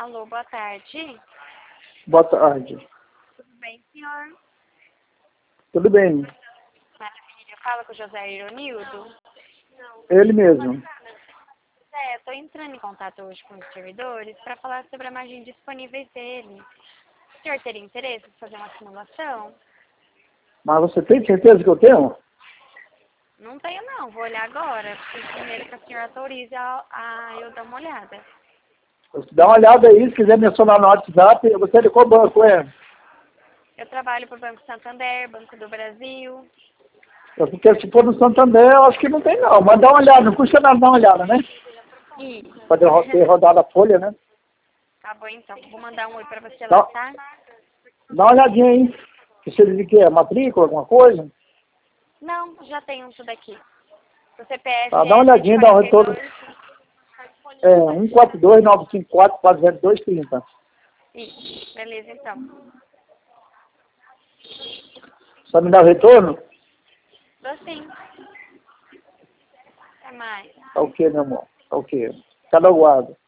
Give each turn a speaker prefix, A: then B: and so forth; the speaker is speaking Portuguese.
A: Alô, boa tarde.
B: Boa tarde.
A: Tudo bem, senhor?
B: Tudo bem?
A: Maravilha. Fala com o José Ironildo.
B: Ele mesmo.
A: Eu estou entrando em contato hoje com os servidores para falar sobre a margem disponíveis dele. O senhor teria interesse em fazer uma simulação?
B: Mas você tem certeza que eu tenho?
A: Não tenho não, vou olhar agora. Preciso primeiro que a senhora autorize a eu dar uma olhada.
B: Dá uma olhada aí, se quiser me acionar no WhatsApp. Você é de qual banco é?
A: Eu trabalho para o Banco Santander, Banco do Brasil.
B: Porque se for no Santander, eu acho que não tem não. Mas dá uma olhada, não custa nada dar uma olhada, né?
A: Isso.
B: Pode ter rodado a folha, né?
A: Tá bom então, vou mandar um oi para você lá,
B: Dá,
A: tá?
B: dá uma olhadinha aí. Você diz que é matrícula, alguma coisa?
A: Não, já tenho tudo aqui. O CPF
B: Tá, dá
A: é
B: uma olhadinha, dá um retorno. 142-954-402-30.
A: Isso, beleza então.
B: Só me dá o retorno?
A: Tô sim. Até mais.
B: Tá ok, meu amor. Tá ok. Cada guarda.